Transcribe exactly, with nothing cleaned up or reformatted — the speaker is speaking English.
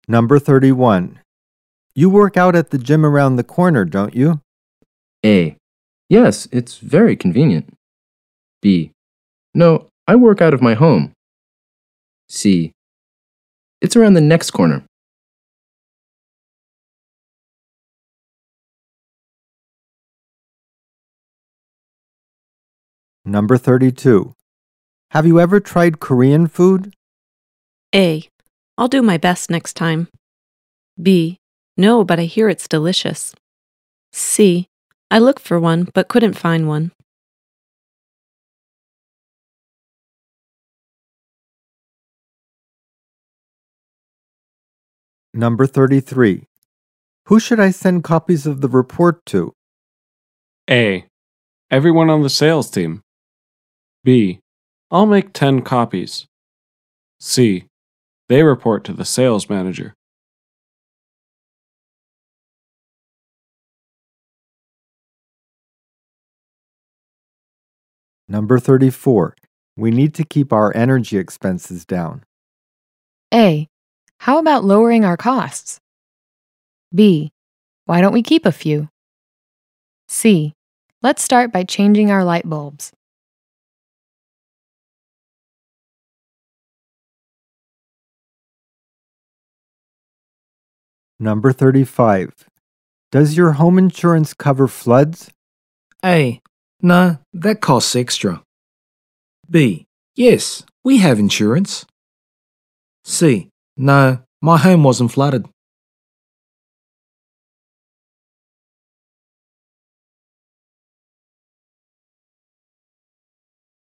Number thirty-one. You work out at the gym around the corner, don't you? A. Yes, it's very convenient. B. No, I work out of my home. C. It's around the next corner. Number thirty-two. Have you ever tried Korean food? A. I'll do my best next time. B. No, but I hear it's delicious. C. I looked for one, but couldn't find one. Number thirty-three. Who should I send copies of the report to? A. Everyone on the sales team. B. I'll make ten copies. C. They report to the sales manager. Number thirty-four. We need to keep our energy expenses down. A. How about lowering our costs? B. Why don't we keep a few? C. Let's start by changing our light bulbs. Number thirty-five. Does your home insurance cover floods? A. No, that costs extra. B. Yes, we have insurance. C. No, my home wasn't flooded.